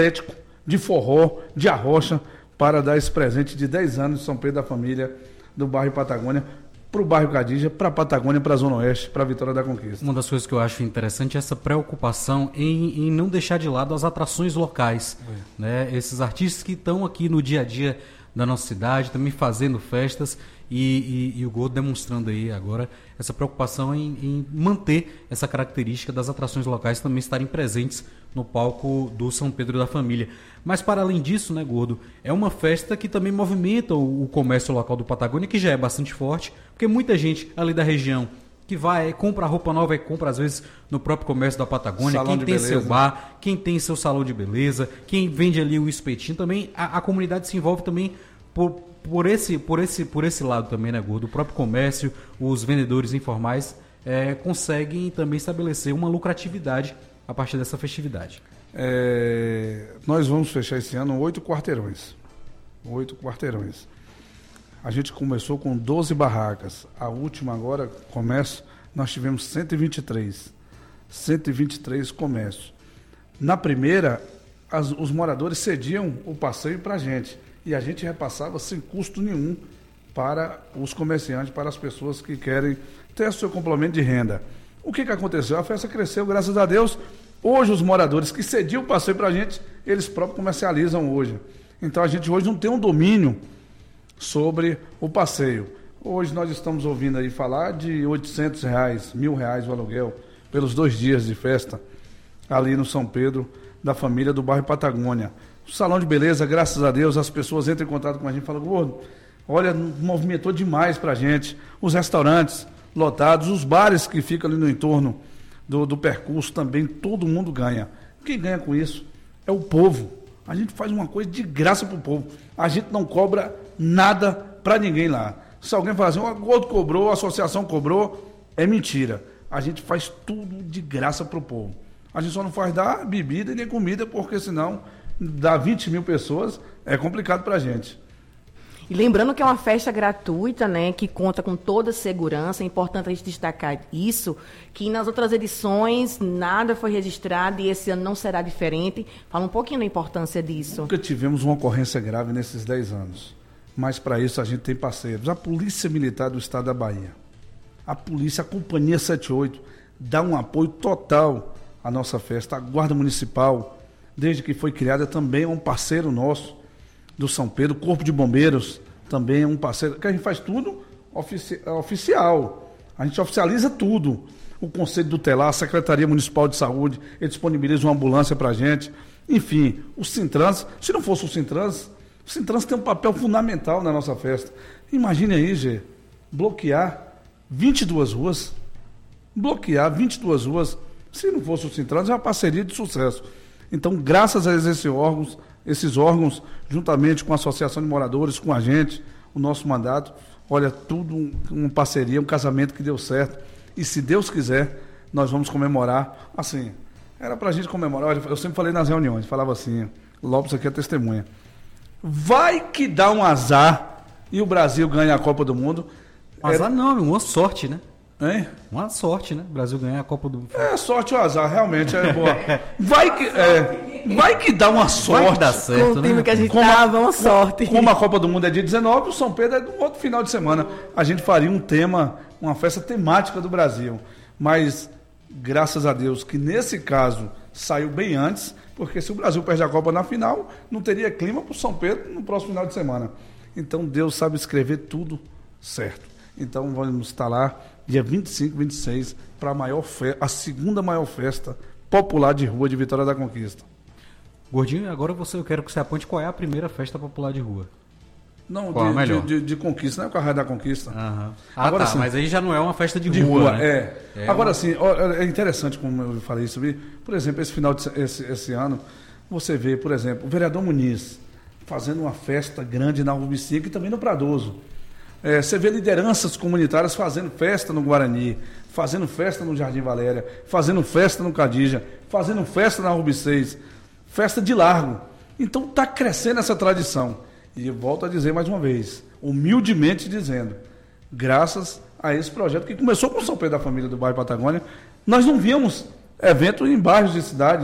de forró, de arrocha, para dar esse presente de 10 anos de São Pedro da Família, do bairro Patagônia, para o bairro Cadija, para a Patagônia, para a Zona Oeste, para a Vitória da Conquista. Uma das coisas que eu acho interessante é essa preocupação em não deixar de lado as atrações locais. Né? Esses artistas que estão aqui no dia a dia da nossa cidade, também fazendo festas, e o Gordo demonstrando aí agora essa preocupação em manter essa característica das atrações locais também estarem presentes no palco do São Pedro da Família. Mas para além disso, né, Gordo, é uma festa que também movimenta o comércio local do Patagônia, que já é bastante forte, porque muita gente ali da região que vai, compra roupa nova e compra às vezes no próprio comércio da Patagônia, salão quem tem beleza. Seu bar, quem tem seu salão de beleza, quem vende ali o espetinho, também a comunidade se envolve também por esse lado também, né, Gordo? O próprio comércio, os vendedores informais conseguem também estabelecer uma lucratividade a partir dessa festividade. Nós vamos fechar esse ano 8 quarteirões. 8 quarteirões. A gente começou com 12 barracas. A última agora, nós tivemos 123. 123 comércios. Na primeira, os moradores cediam o passeio para a gente. E a gente repassava sem custo nenhum para os comerciantes, para as pessoas que querem ter o seu complemento de renda. O que aconteceu? A festa cresceu, graças a Deus. Hoje, os moradores que cediam o passeio para a gente, eles próprios comercializam hoje. Então, a gente hoje não tem um domínio sobre o passeio. Hoje, nós estamos ouvindo aí falar de R$800, R$1.000 o aluguel, pelos 2 dias de festa, ali no São Pedro da Família do bairro Patagônia. O salão de beleza, graças a Deus, as pessoas entram em contato com a gente e falam: Gordo, olha, movimentou demais para a gente. Os restaurantes lotados, os bares que ficam ali no entorno do percurso também, todo mundo ganha. Quem ganha com isso é o povo. A gente faz uma coisa de graça para o povo. A gente não cobra nada para ninguém lá. Se alguém falar assim, o Gordo cobrou, a associação cobrou, é mentira. A gente faz tudo de graça para o povo. A gente só não faz dar bebida e nem comida, porque senão dá 20 mil pessoas, é complicado para a gente. E lembrando que é uma festa gratuita, né, que conta com toda a segurança. É importante a gente destacar isso, que nas outras edições nada foi registrado e esse ano não será diferente. Fala um pouquinho da importância disso. Nunca tivemos uma ocorrência grave nesses 10 anos, mas para isso a gente tem parceiros. A Polícia Militar do Estado da Bahia, a Polícia, a Companhia 78, dá um apoio total à nossa festa. A Guarda Municipal, desde que foi criada, também é um parceiro nosso do São Pedro. O Corpo de Bombeiros também é um parceiro, que a gente faz tudo oficial. A gente oficializa tudo. O Conselho Tutelar, a Secretaria Municipal de Saúde, ele disponibiliza uma ambulância para a gente. Enfim, o Sintrans, se não fosse o Sintrans tem um papel fundamental na nossa festa. Imagine aí, Gê, bloquear 22 ruas. Bloquear 22 ruas. Se não fosse o Sintrans, é uma parceria de sucesso. Então, graças a esses órgãos, juntamente com a Associação de Moradores, com a gente, o nosso mandato, olha, tudo uma parceria, um casamento que deu certo. E se Deus quiser, nós vamos comemorar. Assim, era pra gente comemorar. Eu sempre falei nas reuniões, falava assim, Lopes aqui é testemunha. Vai que dá um azar e o Brasil ganha a Copa do Mundo. Azar não, uma sorte, né? Hein? Uma sorte, né? O Brasil ganhar a Copa do Mundo. Sorte ou azar, realmente é boa. Vai que dá uma sorte. Vai dar certo, com o time, né? Que a gente uma sorte. Como a Copa do Mundo é dia 19, o São Pedro é do outro final de semana. A gente faria um tema, uma festa temática do Brasil. Mas, graças a Deus, que nesse caso saiu bem antes, porque se o Brasil perde a Copa na final, não teria clima para o São Pedro no próximo final de semana. Então, Deus sabe escrever tudo certo. Então, vamos estar lá dia 25, 26, para a segunda maior festa popular de rua de Vitória da Conquista. Gordinho, agora eu quero que você aponte qual é a primeira festa popular de rua. Não, de Conquista, não é com a Raia da Conquista. Uhum. Agora, sim, mas aí já não é uma festa de rua, né? Agora sim, é interessante como eu falei isso. Por exemplo, esse ano, você vê, por exemplo, o vereador Muniz fazendo uma festa grande na Urbicica e também no Pradoso. Você vê lideranças comunitárias fazendo festa no Guarani, fazendo festa no Jardim Valéria, fazendo festa no Cadija, fazendo festa na Urbicês, festa de largo. Então está crescendo essa tradição. E eu volto a dizer mais uma vez, humildemente dizendo, graças a esse projeto que começou com o São Pedro da Família do bairro Patagônia, nós não víamos evento em bairros de cidade.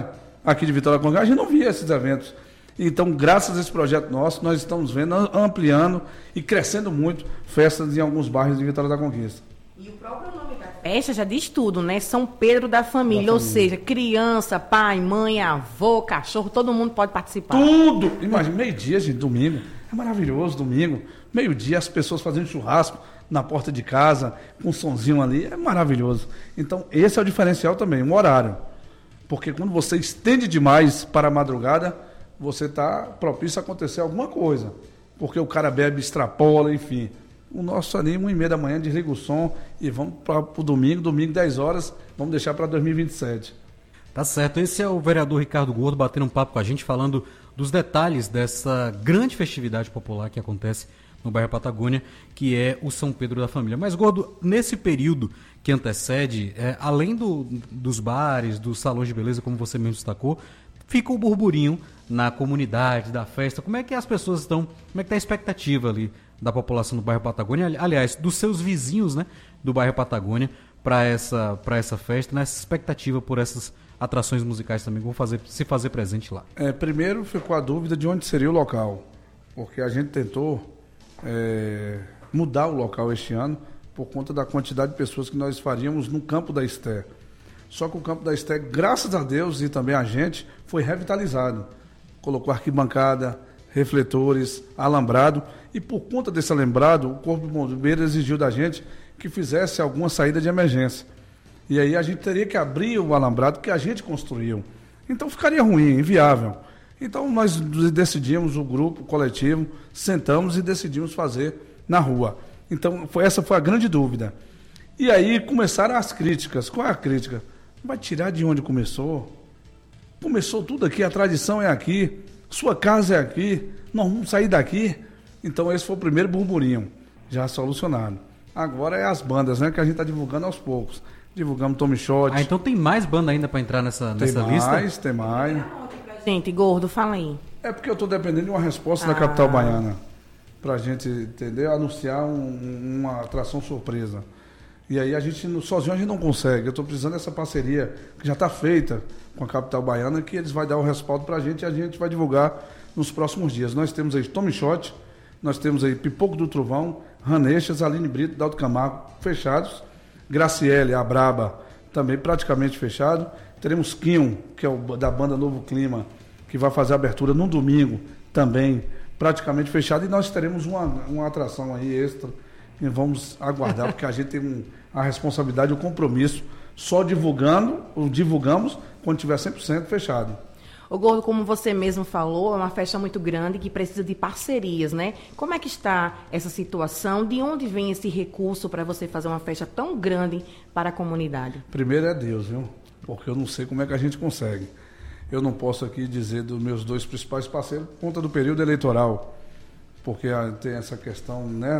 aqui de Vitória da Conquista, a gente não via esses eventos. Então, graças a esse projeto nosso, nós estamos vendo, ampliando e crescendo muito festas em alguns bairros de Vitória da Conquista. E o próprio nome da festa já diz tudo, né? São Pedro da Família, ou seja, criança, pai, mãe, avô, cachorro, todo mundo pode participar. Tudo! Imagina, meio-dia, gente, domingo. É maravilhoso, domingo. Meio-dia, as pessoas fazendo churrasco na porta de casa, com um sonzinho ali, é maravilhoso. Então, esse é o diferencial também, um horário. Porque quando você estende demais para a madrugada, você está propício a acontecer alguma coisa. Porque o cara bebe, extrapola, enfim. O nosso ali, 1h30 da manhã, desliga o som e vamos para o domingo, 10 horas, vamos deixar para 2027. Tá certo, esse é o vereador Ricardo Gordo batendo um papo com a gente, falando dos detalhes dessa grande festividade popular que acontece no bairro Patagônia, que é o São Pedro da Família. Mas, Gordo, nesse período que antecede, além dos bares, dos salões de beleza, como você mesmo destacou, fica o burburinho na comunidade, da festa. Como é que as pessoas estão, como é que está a expectativa ali da população do bairro Patagônia, aliás, dos seus vizinhos, né, do bairro Patagônia, para essa festa, nessa expectativa por essas atrações musicais também, vão se fazer presente lá? Primeiro ficou a dúvida de onde seria o local, porque a gente tentou mudar o local este ano por conta da quantidade de pessoas que nós faríamos no Campo da Esté. Só que o Campo da Esté, graças a Deus e também a gente, foi revitalizado. Colocou arquibancada, refletores, alambrado, e por conta desse alambrado, o Corpo de Bombeiros exigiu da gente que fizesse alguma saída de emergência. E aí a gente teria que abrir o alambrado que a gente construiu. Então ficaria ruim, inviável. Então nós decidimos, o grupo, o coletivo, sentamos e decidimos fazer na rua. Então essa foi a grande dúvida. E aí começaram as críticas. Qual é a crítica? Vai tirar de onde começou? Começou tudo aqui, a tradição é aqui, sua casa é aqui, nós vamos sair daqui. Então esse foi o primeiro burburinho, já solucionado. Agora é as bandas, né, que a gente está divulgando aos poucos. Divulgamos Tommy Shot. Então tem mais banda ainda para entrar nessa lista? Tem mais. Gente, Gordo, fala aí. É porque eu estou dependendo de uma resposta da capital baiana, para a gente, entender, anunciar uma atração surpresa. E aí sozinho a gente não consegue. Eu estou precisando dessa parceria que já está feita com a capital baiana, que eles vão dar o respaldo para a gente e a gente vai divulgar nos próximos dias. Nós temos aí Tommy Shot, nós temos aí Pipoco do Trovão, Raneixas, Aline Brito, Daldo Camargo, fechados. Graciele, a Braba, também praticamente fechado. Teremos Quinho, que é da banda Novo Clima, que vai fazer a abertura no domingo, também praticamente fechado. E nós teremos uma atração aí extra. E vamos aguardar, porque a gente tem a responsabilidade, o compromisso. Só divulgamos quando tiver 100% fechado. Ô Gordo, como você mesmo falou, é uma festa muito grande que precisa de parcerias, né? Como é que está essa situação? De onde vem esse recurso para você fazer uma festa tão grande para a comunidade? Primeiro é Deus, viu? Porque eu não sei como é que a gente consegue. Eu não posso aqui dizer dos meus 2 principais parceiros por conta do período eleitoral. Porque tem essa questão, né,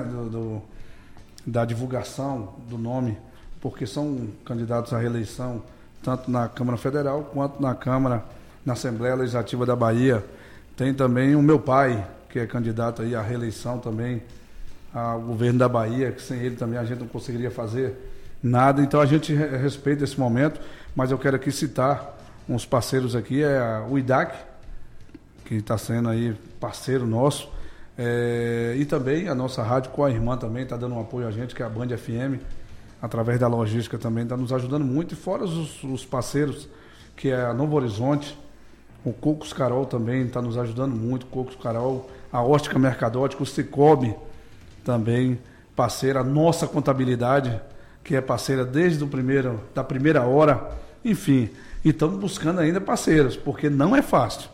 da divulgação do nome, porque são candidatos à reeleição, tanto na Câmara Federal quanto na Assembleia Legislativa da Bahia. Tem também o meu pai, que é candidato aí à reeleição também ao governo da Bahia, que sem ele também a gente não conseguiria fazer nada. Então a gente respeita esse momento, mas eu quero aqui citar uns parceiros aqui, o IDAC, que está sendo aí parceiro nosso, e também a nossa rádio com a irmã também está dando um apoio a gente, que é a Band FM, através da logística também está nos ajudando muito, e fora os parceiros, que é a Novo Horizonte, o Cocos Carol também está nos ajudando muito, Cocos Carol, a Ótica Mercadótica, o Cicobi também parceira, a nossa contabilidade, que é parceira desde da primeira hora, enfim, e estamos buscando ainda parceiros, porque não é fácil,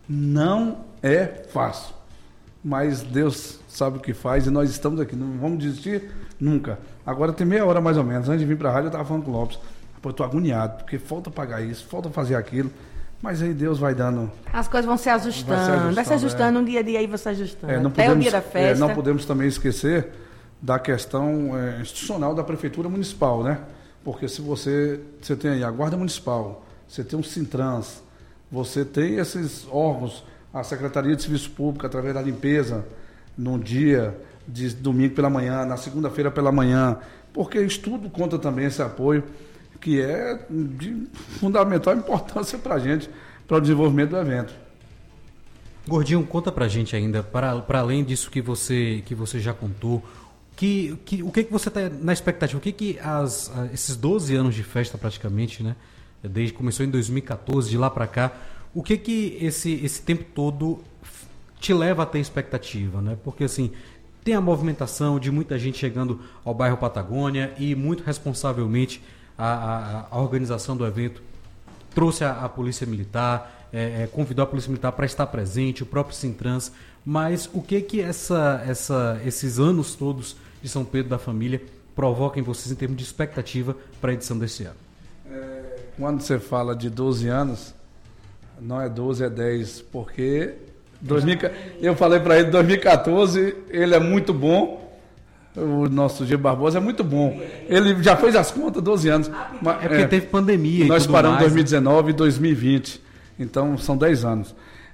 mas Deus sabe o que faz e nós estamos aqui, não vamos desistir nunca. Agora tem meia hora mais ou menos, antes de vir para a rádio eu estava falando com o Lopes, eu estou agoniado, porque falta pagar isso, falta fazer aquilo, mas aí Deus vai dando... As coisas vão se ajustando, vai se ajustando um dia a dia, aí vai se ajustando, até o dia da festa. Não podemos também esquecer da questão institucional da Prefeitura Municipal, né? Porque se você tem aí a Guarda Municipal, você tem o Sintrans, você tem esses órgãos, a Secretaria de Serviço Público, através da limpeza, no dia de domingo pela manhã, na segunda-feira pela manhã, porque isso tudo conta também esse apoio, que é de fundamental importância para a gente, para o desenvolvimento do evento. Gordinho, conta pra gente ainda, para além disso que você já contou, o que você está na expectativa? O que esses 12 anos de festa praticamente, né? Desde começou em 2014, de lá para cá, o que esse tempo todo te leva a ter expectativa, né? Porque assim, tem a movimentação de muita gente chegando ao bairro Patagônia e muito responsavelmente a organização do evento trouxe a Polícia Militar, convidou a Polícia Militar para estar presente, o próprio Sintrans, mas o que esses anos todos de São Pedro da Família provocam em vocês em termos de expectativa para a edição desse ano? Quando você fala de 12 anos, não é 12, é 10, porque eu falei para ele, 2014, ele é muito bom, o nosso G. Barbosa é muito bom. Ele já fez as contas, 12 anos. Mas, porque teve pandemia nós e tudo paramos em mais, 2019 e 2020, então são 10 anos.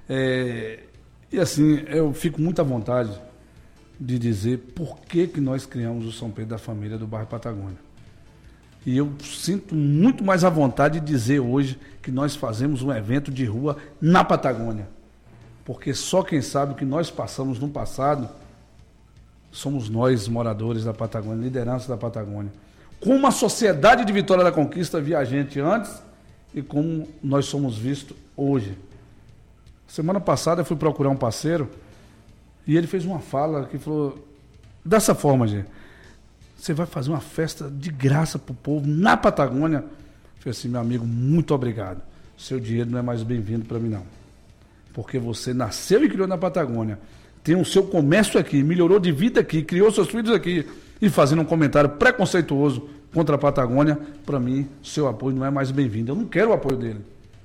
E assim, eu fico muito à vontade de dizer por que nós criamos o São Pedro da Família do bairro Patagônia. E eu sinto muito mais à vontade de dizer hoje que nós fazemos um evento de rua na Patagônia. Porque só quem sabe o que nós passamos no passado somos nós, moradores da Patagônia, liderança da Patagônia. Como a sociedade de Vitória da Conquista via a gente antes e como nós somos vistos hoje. Semana passada eu fui procurar um parceiro e ele fez uma fala que falou dessa forma, gente. Você vai fazer uma festa de graça para o povo na Patagônia? Eu falei assim, meu amigo, muito obrigado. Seu dinheiro não é mais bem-vindo para mim, não. Porque você nasceu e criou na Patagônia, tem o seu comércio aqui, melhorou de vida aqui, criou seus filhos aqui, e fazendo um comentário preconceituoso contra a Patagônia, para mim, seu apoio não é mais bem-vindo. Eu não quero o apoio dele.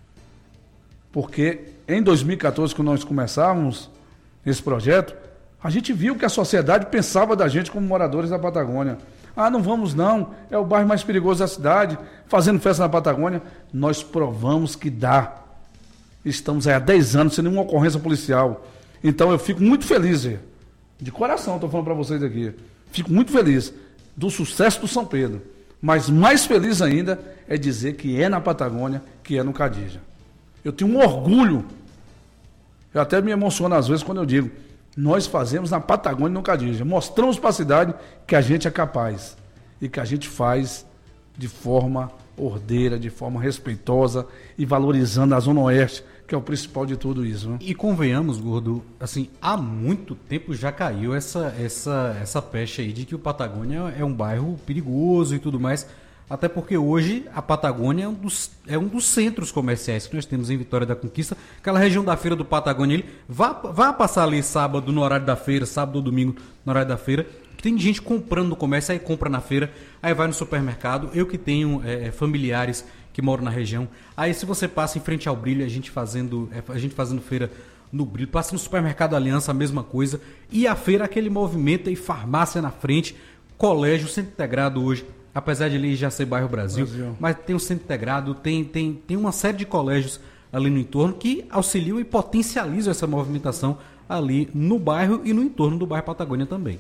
Porque em 2014, quando nós começávamos esse projeto, a gente viu que a sociedade pensava da gente como moradores da Patagônia. Ah, não vamos não, é o bairro mais perigoso da cidade, fazendo festa na Patagônia. Nós provamos que dá. Estamos aí há 10 anos sem nenhuma ocorrência policial. Então eu fico muito feliz, de coração estou falando para vocês aqui, fico muito feliz do sucesso do São Pedro. Mas mais feliz ainda é dizer que é na Patagônia, que é no Cadija. Eu tenho um orgulho, eu até me emociono às vezes quando eu digo, nós fazemos na Patagônia e no Cadija. Mostramos para a cidade que a gente é capaz e que a gente faz de forma ordeira, de forma respeitosa e valorizando a Zona Oeste, que é o principal de tudo isso. Né? E convenhamos, Gordo, assim, há muito tempo já caiu essa pecha aí de que o Patagônia é um bairro perigoso e tudo mais. Até porque hoje a Patagônia é um dos centros comerciais que nós temos em Vitória da Conquista. Aquela região da feira do Patagônia, vá passar ali sábado no horário da feira, sábado ou domingo no horário da feira. Tem gente comprando no comércio, aí compra na feira, aí vai no supermercado. Eu que tenho familiares que moram na região. Aí se você passa em frente ao Brilho, a gente fazendo feira no Brilho, passa no supermercado Aliança, a mesma coisa. E a feira, aquele movimento aí, farmácia na frente, colégio, centro integrado hoje. Apesar de ali já ser bairro Brasil, mas tem o Centro Integrado, tem uma série de colégios ali no entorno que auxiliam e potencializam essa movimentação ali no bairro e no entorno do bairro Patagônia também.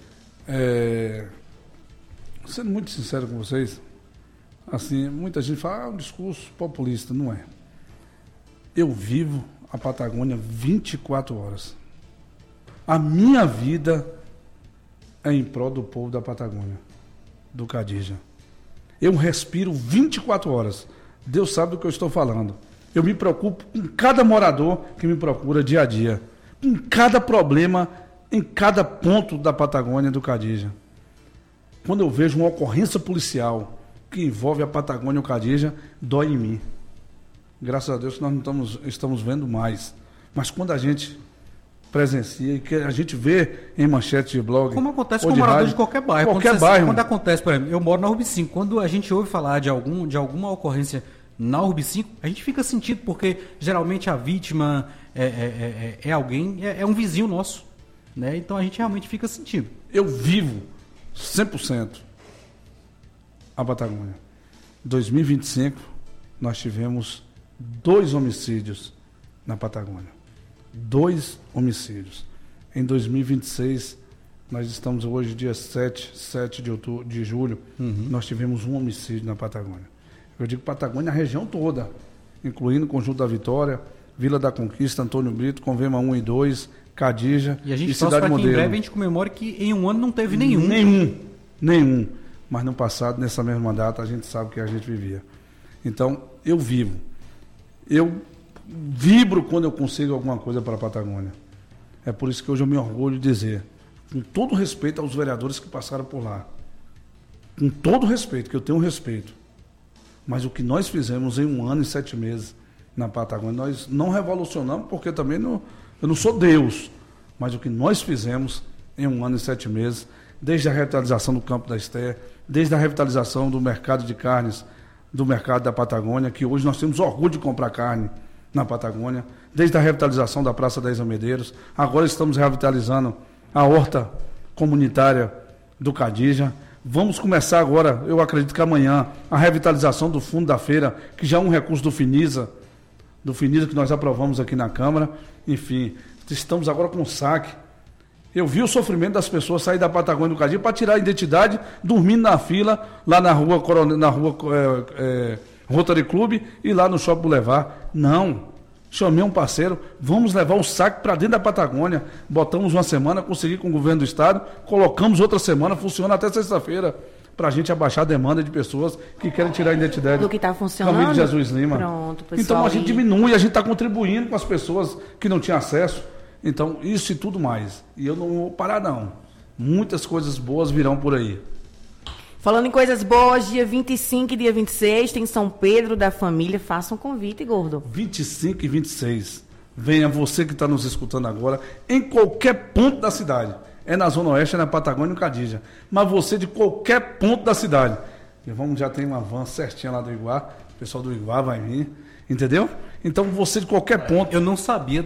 Sendo muito sincero com vocês, assim, muita gente fala, um discurso populista, não é. Eu vivo a Patagônia 24 horas. A minha vida é em prol do povo da Patagônia, do Cadija. Eu respiro 24 horas. Deus sabe do que eu estou falando. Eu me preocupo com cada morador que me procura dia a dia. Com cada problema, em cada ponto da Patagônia do Cadija. Quando eu vejo uma ocorrência policial que envolve a Patagônia e o Cadija, dói em mim. Graças a Deus que nós não estamos vendo mais. Mas quando a gente presencia e que a gente vê em manchete de blog. Como acontece com morador de qualquer bairro. Quando acontece, por exemplo, eu moro na Urb 5, quando a gente ouve falar de alguma ocorrência na Urb 5, a gente fica sentido, porque geralmente a vítima é alguém, é um vizinho nosso. Né? Então a gente realmente fica sentido. Eu vivo 100% a Patagônia. Em 2025, nós tivemos 2 homicídios na Patagônia. 2 homicídios. Em 2026, nós estamos hoje, dia 7 de julho, nós tivemos 1 homicídio na Patagônia. Eu digo Patagônia, a região toda, incluindo o Conjunto da Vitória, Vila da Conquista, Antônio Brito, Convema 1 e 2, Cadija e a gente Cidade para que Modelo. em breve a gente comemore que em um ano não teve nenhum. Nenhum. Mas no passado, nessa mesma data, a gente sabe que a gente vivia. Então, eu vibro quando eu consigo alguma coisa para a Patagônia. É por isso que hoje eu me orgulho de dizer, com todo respeito aos vereadores que passaram por lá, com todo respeito, que eu tenho respeito, mas o que nós fizemos em 1 ano e 7 meses na Patagônia, nós não revolucionamos, porque também eu não sou Deus, mas o que nós fizemos em 1 ano e 7 meses, desde a revitalização do Campo da Esté, desde a revitalização do mercado de carnes, do mercado da Patagônia, que hoje nós temos orgulho de comprar carne na Patagônia, desde a revitalização da Praça 10 Almedeiros, agora estamos revitalizando a horta comunitária do Cadija. Vamos começar agora, eu acredito que amanhã, a revitalização do fundo da feira, que já é um recurso do Finisa que nós aprovamos aqui na Câmara. Enfim, estamos agora com o saque. Eu vi o sofrimento das pessoas sair da Patagônia do Cadija para tirar a identidade, dormindo na fila, lá na rua Rotary Club e lá no Shopping Boulevard. Não. Chamei um parceiro, vamos levar o saque para dentro da Patagônia. Botamos uma semana, consegui com o governo do estado, colocamos outra semana, funciona até sexta-feira, para a gente abaixar a demanda de pessoas que querem tirar a identidade do que está funcionando. Caminho de Jesus Lima. Pronto, pessoal, então a gente diminui, a gente está contribuindo com as pessoas que não tinham acesso. Então, isso e tudo mais. E eu não vou parar, não. Muitas coisas boas virão por aí. Falando em coisas boas, dia 25 e dia 26 tem São Pedro da Família. Faça um convite, Gordo. 25 e 26. Venha você que está nos escutando agora, em qualquer ponto da cidade. É na Zona Oeste, é na Patagônia e no Cadija. Mas você de qualquer ponto da cidade. Já tem uma van certinha lá do Iguá. O pessoal do Iguá vai vir. Entendeu? Então você de qualquer ponto. Eu não sabia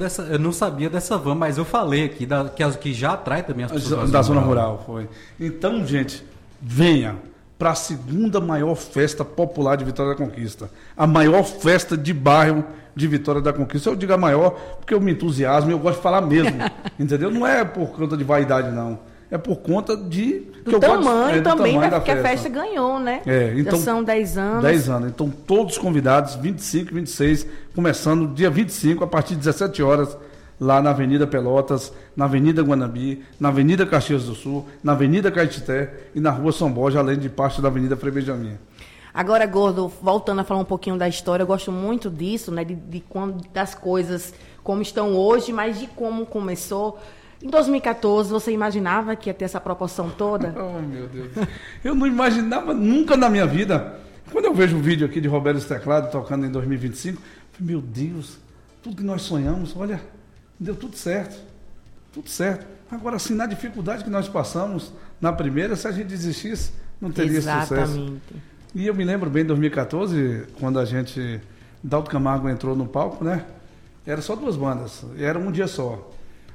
dessa van, mas eu falei aqui que já atrai também as pessoas da zona rural. Foi. Então, gente, venha para a segunda maior festa popular de Vitória da Conquista. A maior festa de bairro de Vitória da Conquista. Eu digo a maior porque eu me entusiasmo e eu gosto de falar mesmo. Entendeu? Não é por conta de vaidade, não. É por conta do tamanho também que a festa ganhou, né? Então, já são 10 anos. 10 anos. Então, todos convidados, 25 e 26, começando dia 25, a partir de 17 horas, lá na Avenida Pelotas, na Avenida Guanabi, na Avenida Caxias do Sul, na Avenida Caetité e na Rua São Borja, além de parte da Avenida Frei Benjamin. Agora, Gordo, voltando a falar um pouquinho da história, eu gosto muito disso, né? Das coisas como estão hoje, mas de como começou. Em 2014, você imaginava que ia ter essa proporção toda? Oh, meu Deus. Eu não imaginava nunca na minha vida. Quando eu vejo o vídeo aqui de Roberto Teclado tocando em 2025, eu falei, meu Deus, tudo que nós sonhamos, olha, deu tudo certo. Tudo certo. Agora, assim, na dificuldade que nós passamos na primeira, se a gente desistisse, não teria sucesso. E eu me lembro bem de 2014, quando a gente, Dalto Camargo entrou no palco, né? Era só 2 bandas, era um dia só.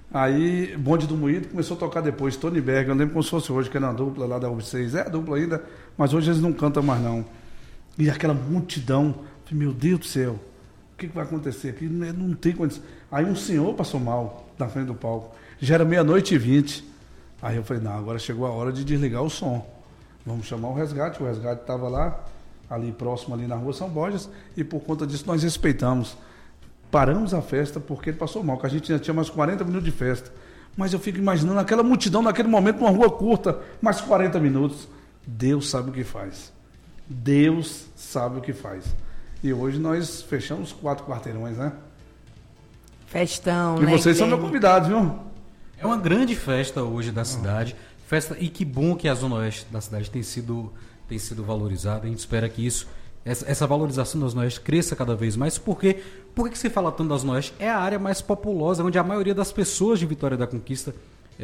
Aí, Bonde do Moído começou a tocar depois, Tony Berg, eu lembro como se fosse hoje, que era uma dupla lá da UB6, é a dupla ainda, mas hoje eles não cantam mais não. E aquela multidão, meu Deus do céu, o que vai acontecer aqui? Não tem condição. Aí um senhor passou mal na frente do palco, já era 00:20, aí eu falei, não, agora chegou a hora de desligar o som, vamos chamar o resgate estava lá, ali próximo, ali na Rua São Borges, e por conta disso nós respeitamos. Paramos a festa porque ele passou mal, que a gente ainda tinha mais 40 minutos de festa. Mas eu fico imaginando aquela multidão naquele momento, numa rua curta, mais 40 minutos. Deus sabe o que faz. Deus sabe o que faz. E hoje nós fechamos 4 quarteirões, né? Festão, né? E vocês são meus convidados, viu? É uma grande festa hoje da cidade. Festa, e que bom que a Zona Oeste da cidade tem sido valorizada. A gente espera que essa valorização da Zona Oeste cresça cada vez mais. Por que se fala tanto da Zona Oeste? É a área mais populosa, onde a maioria das pessoas de Vitória da Conquista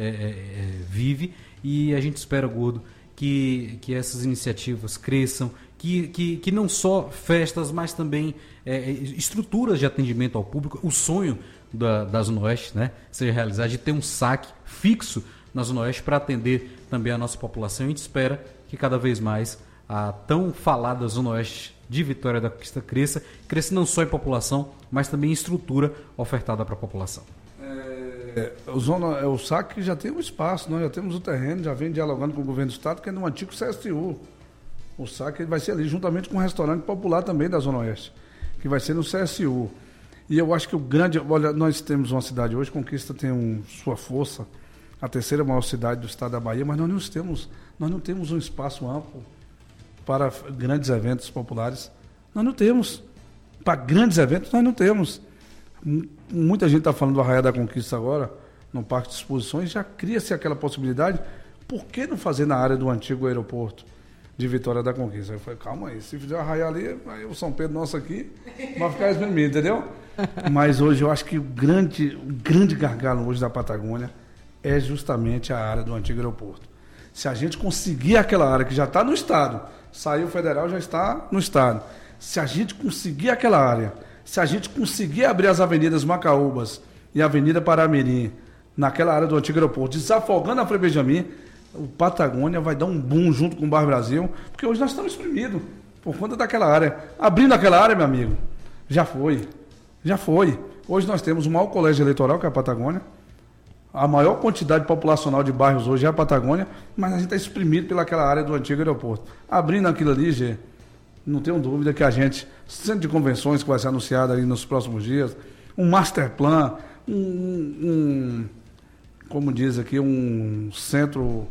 vive. E a gente espera, Gordo, que essas iniciativas cresçam, que não só festas, mas também estruturas de atendimento ao público. O sonho da Zona Oeste, né, seja realizado, de ter um saque fixo na Zona Oeste para atender também a nossa população. A gente espera que cada vez mais a tão falada Zona Oeste de Vitória da Conquista cresça não só em população, mas também em estrutura ofertada para a população. O SAC já tem um espaço, nós já temos o terreno, já vem dialogando com o governo do estado, que é no antigo CSU. O SAC vai ser ali, juntamente com um restaurante popular também da Zona Oeste, que vai ser no CSU. E eu acho que olha, nós temos uma cidade hoje, Conquista tem sua força, a terceira maior cidade do estado da Bahia, mas nós não temos um espaço amplo para grandes eventos populares. Nós não temos. Para grandes eventos, nós não temos. Muita gente está falando do Arraial da Conquista agora, no Parque de Exposições, já cria-se aquela possibilidade. Por que não fazer na área do antigo aeroporto de Vitória da Conquista? Eu falei, calma aí, se fizer Arraial ali, aí o São Pedro nosso aqui vai ficar espremido, entendeu? Mas hoje eu acho que o grande gargalo hoje da Patagônia é justamente a área do antigo aeroporto. Se a gente conseguir aquela área que já está no estado, saiu federal, já está no estado. Se a gente conseguir aquela área, se a gente conseguir abrir as avenidas Macaúbas e a Avenida Paramirim, naquela área do antigo aeroporto, desafogando a Frei Benjamin, o Patagônia vai dar um boom junto com o Bar Brasil, porque hoje nós estamos exprimidos por conta daquela área. Abrindo aquela área, meu amigo, já foi. Hoje nós temos o maior colégio eleitoral, que é a Patagônia. A maior quantidade populacional de bairros hoje é a Patagônia, mas a gente está exprimido pelaquela área do antigo aeroporto. Abrindo aquilo ali, Gê, não tenho dúvida que a gente, centro de convenções que vai ser anunciado aí nos próximos dias, um master plan, como diz aqui, um centro,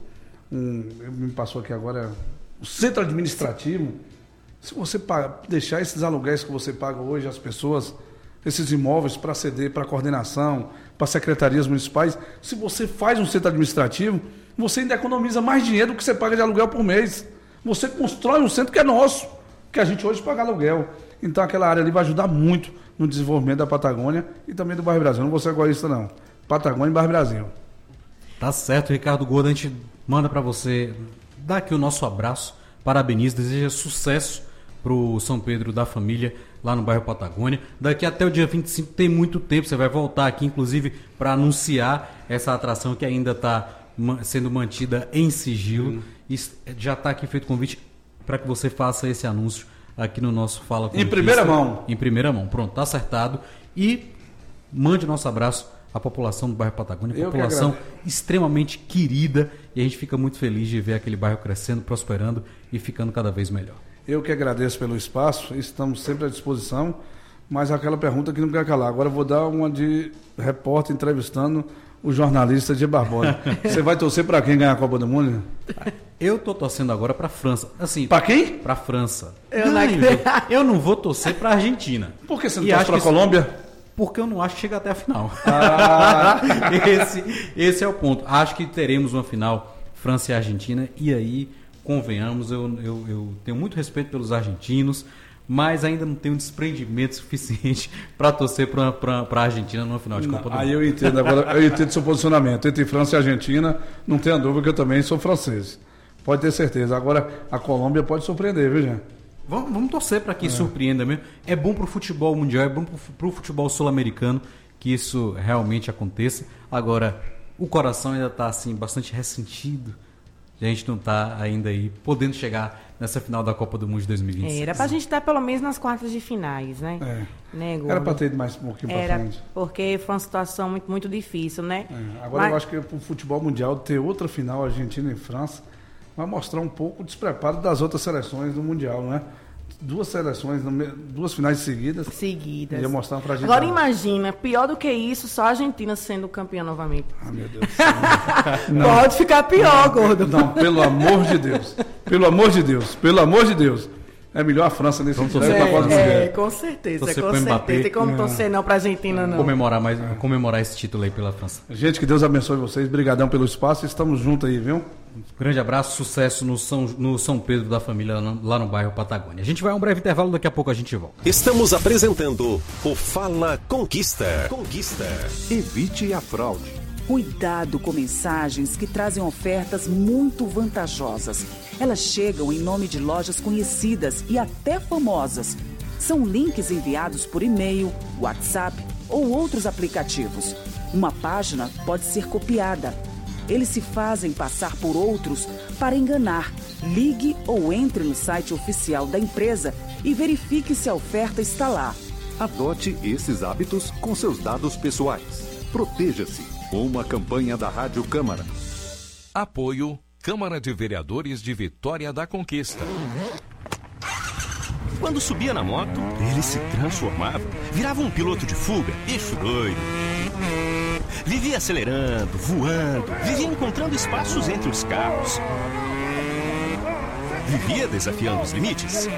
me passou aqui agora, um centro administrativo. Se você deixar esses aluguéis que você paga hoje às pessoas, esses imóveis para ceder, para coordenação, para secretarias municipais, se você faz um centro administrativo, você ainda economiza mais dinheiro do que você paga de aluguel por mês. Você constrói um centro que é nosso, que a gente hoje paga aluguel. Então aquela área ali vai ajudar muito no desenvolvimento da Patagônia e também do Bairro Brasil. Não vou ser egoísta, não. Patagônia e Bairro Brasil. Tá certo, Ricardo Gordo. A gente manda para você, dá aqui o nosso abraço, parabeniza, deseja sucesso pro São Pedro da Família, lá no bairro Patagônia. Daqui até o dia 25 tem muito tempo, você vai voltar aqui, inclusive, para anunciar essa atração que ainda está sendo mantida em sigilo. E já está aqui feito o convite para que você faça esse anúncio aqui no nosso Fala Conquista. Em primeira mão. Em primeira mão, pronto, está acertado. E mande o nosso abraço à população do bairro Patagônia, população extremamente querida, e a gente fica muito feliz de ver aquele bairro crescendo, prosperando e ficando cada vez melhor. Eu que agradeço pelo espaço, estamos sempre à disposição, mas aquela pergunta que não quer calar. Agora eu vou dar uma de repórter entrevistando o jornalista de Barbosa. Você vai torcer para quem ganhar a Copa do Mundo? Eu tô torcendo agora para França. Assim, para quem? Para França. Eu não vou torcer para Argentina. Por que você não torce para a Colômbia? Porque eu não acho que chega até a final. Ah. Esse é o ponto. Acho que teremos uma final França e Argentina, e aí, convenhamos, eu tenho muito respeito pelos argentinos, mas ainda não tenho um desprendimento suficiente para torcer para a Argentina numa final de Copa do Mundo. Aí eu entendo, agora eu entendo seu posicionamento. Entre França e Argentina, não tenha dúvida que eu também sou francês. Pode ter certeza. Agora, a Colômbia pode surpreender, viu, gente? Vamos torcer para que surpreenda mesmo. É bom para o futebol mundial, é bom para o futebol sul-americano que isso realmente aconteça. Agora, o coração ainda está assim, bastante ressentido. A gente não está ainda aí podendo chegar nessa final da Copa do Mundo de 2026. Era pra gente estar pelo menos nas quartas de finais, né? Né, era para ter mais um pouquinho para frente. Porque foi uma situação muito, muito difícil, né? Agora eu acho que para o futebol mundial ter outra final, Argentina e França, vai mostrar um pouco o despreparo das outras seleções do Mundial, né? Duas seleções, duas finais seguidas. Ia mostrar pra gente. Agora imagina, pior do que isso, só a Argentina sendo campeã novamente. Ah, meu Deus. Pode ficar pior, Gordo. Não, pelo amor de Deus. Pelo amor de Deus. Pelo amor de Deus. É melhor a França nesse time. Com certeza. Tem como torcer não pra Argentina, não. Comemorar esse título aí pela França. Gente, que Deus abençoe vocês. Brigadão pelo espaço. Estamos juntos aí, viu? Grande abraço, sucesso no São Pedro da Família, lá no bairro Patagônia. A gente vai a um breve intervalo, daqui a pouco a gente volta. Estamos apresentando o Fala Conquista. Evite a fraude. Cuidado com mensagens que trazem ofertas muito vantajosas. Elas chegam em nome de lojas conhecidas e até famosas. São links enviados por e-mail, WhatsApp ou outros aplicativos. Uma página pode ser copiada. Eles se fazem passar por outros para enganar. Ligue ou entre no site oficial da empresa e verifique se a oferta está lá. Adote esses hábitos com seus dados pessoais. Proteja-se. Uma campanha da Rádio Câmara. Apoio Câmara de Vereadores de Vitória da Conquista. Quando subia na moto, ele se transformava, virava um piloto de fuga, bicho doido. Vivia acelerando, voando, vivia encontrando espaços entre os carros. Vivia desafiando os limites.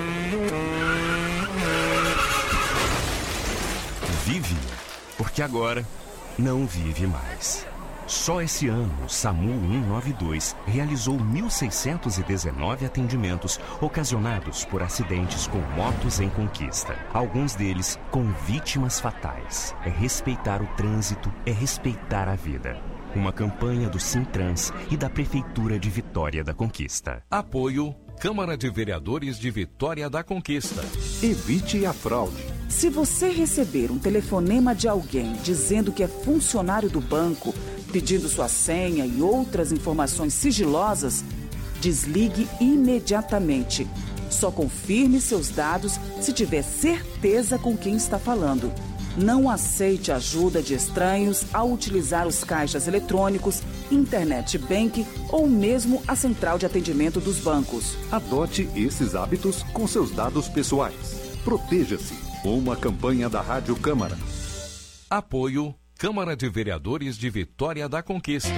Vive, porque agora não vive mais. Só esse ano, o SAMU 192 realizou 1.619 atendimentos ocasionados por acidentes com motos em Conquista. Alguns deles com vítimas fatais. É respeitar o trânsito, é respeitar a vida. Uma campanha do Sintrans e da Prefeitura de Vitória da Conquista. Apoio Câmara de Vereadores de Vitória da Conquista. Evite a fraude. Se você receber um telefonema de alguém dizendo que é funcionário do banco, pedindo sua senha e outras informações sigilosas, desligue imediatamente. Só confirme seus dados se tiver certeza com quem está falando. Não aceite ajuda de estranhos ao utilizar os caixas eletrônicos, internet bank ou mesmo a central de atendimento dos bancos. Adote esses hábitos com seus dados pessoais. Proteja-se. Uma campanha da Rádio Câmara. Apoio Câmara de Vereadores de Vitória da Conquista.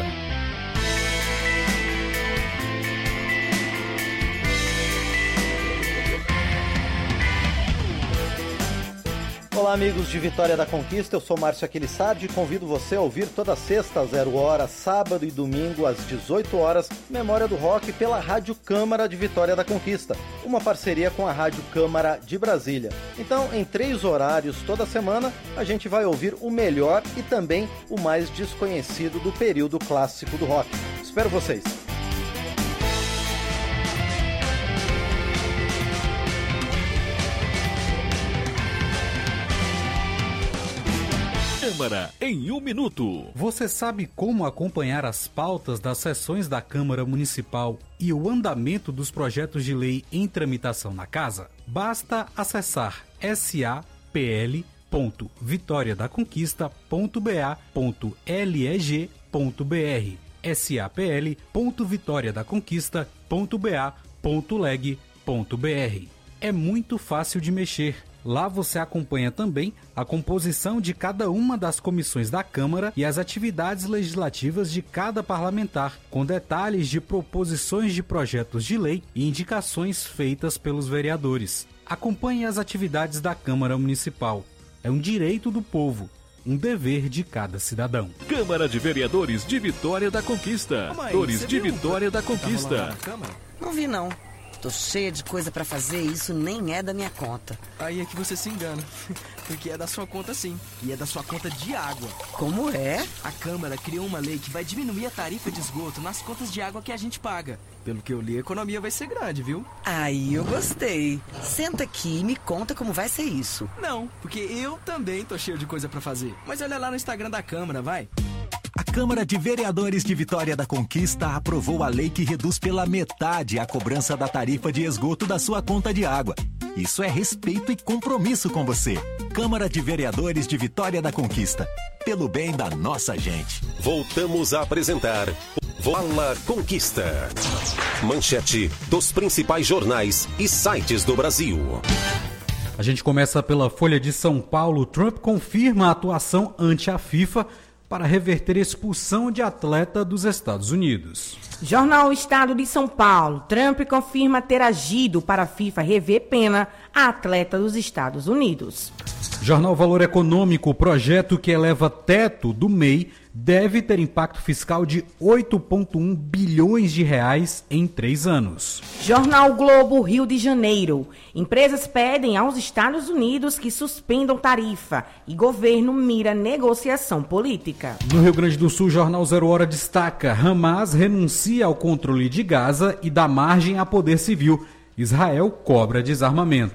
Olá, amigos de Vitória da Conquista, eu sou Márcio Aquilissardi e convido você a ouvir toda sexta às 0h, sábado e domingo às 18h, Memória do Rock pela Rádio Câmara de Vitória da Conquista, uma parceria com a Rádio Câmara de Brasília. Então, em 3 horários toda semana, a gente vai ouvir o melhor e também o mais desconhecido do período clássico do rock. Espero vocês! Câmara em 1 minuto. Você sabe como acompanhar as pautas das sessões da Câmara Municipal e o andamento dos projetos de lei em tramitação na Casa? Basta acessar sapl.vitoriadaconquista.ba.leg.br sapl.vitoriadaconquista.ba.leg.br. É muito fácil de mexer. Lá você acompanha também a composição de cada uma das comissões da Câmara e as atividades legislativas de cada parlamentar, com detalhes de proposições de projetos de lei e indicações feitas pelos vereadores. Acompanhe as atividades da Câmara Municipal. É um direito do povo, um dever de cada cidadão. Câmara de Vereadores de Vitória da Conquista. Vereadores de Vitória da Conquista. Não vi, não. Tô cheia de coisa pra fazer e isso nem é da minha conta. Aí é que você se engana, porque é da sua conta sim, e é da sua conta de água. Como é? A Câmara criou uma lei que vai diminuir a tarifa de esgoto nas contas de água que a gente paga. Pelo que eu li, a economia vai ser grande, viu? Aí eu gostei. Senta aqui e me conta como vai ser isso. Não, porque eu também tô cheio de coisa pra fazer. Mas olha lá no Instagram da Câmara, vai. A Câmara de Vereadores de Vitória da Conquista aprovou a lei que reduz pela metade a cobrança da tarifa de esgoto da sua conta de água. Isso é respeito e compromisso com você. Câmara de Vereadores de Vitória da Conquista. Pelo bem da nossa gente. Voltamos a apresentar Fala Conquista. Manchete dos principais jornais e sites do Brasil. A gente começa pela Folha de São Paulo. Trump confirma a atuação ante a FIFA para reverter expulsão de atleta dos Estados Unidos. Jornal Estado de São Paulo. Trump confirma ter agido para a FIFA rever pena a atleta dos Estados Unidos. Jornal Valor Econômico. O projeto que eleva teto do MEI deve ter impacto fiscal de 8,1 bilhões de reais em 3 anos. Jornal Globo, Rio de Janeiro. Empresas pedem aos Estados Unidos que suspendam tarifa e governo mira negociação política. No Rio Grande do Sul, Jornal 0 Hora destaca: Hamas renuncia ao controle de Gaza e dá margem a poder civil. Israel cobra desarmamento.